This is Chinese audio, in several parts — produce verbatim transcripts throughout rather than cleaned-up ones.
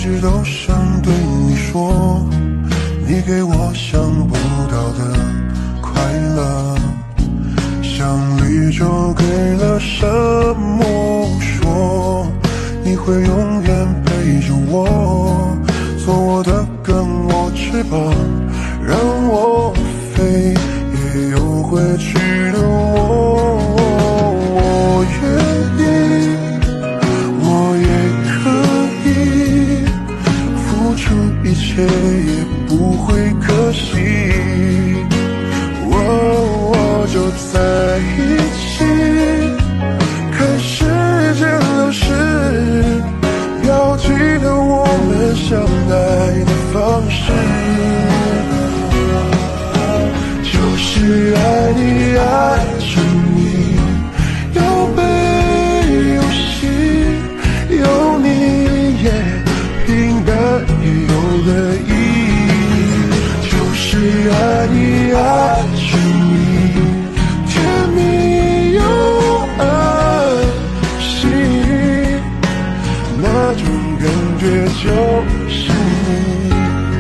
直都想对你说，你给我想不到的快乐，像绿洲给了什么说，你会永远陪着我，做我的根，我翅膀，让我飞，也有回去的我。我愿意，我也可以付出一切，也不会可惜。我我就在一起，看时间流逝，要记得我们相爱的方式，就是爱你爱着你，有悲有喜，有你也平淡也有了意义，就是爱你爱着你，甜蜜又安心，那种感觉就是你。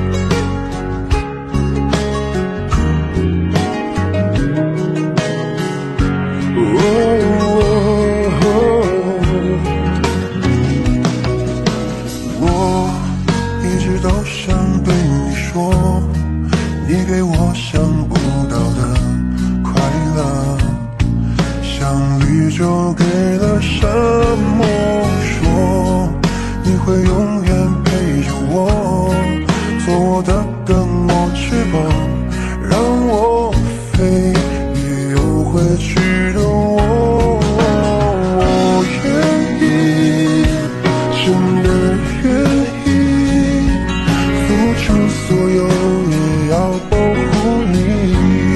你给我想不到的快乐，像绿洲给了什么说，你会永远陪着我，做我的根，我翅膀，让我飞，也有回去的我。我愿意，真的愿意付出所有，也要保护你。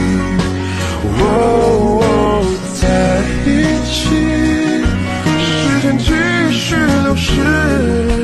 哦哦，在一起，时间继续流逝，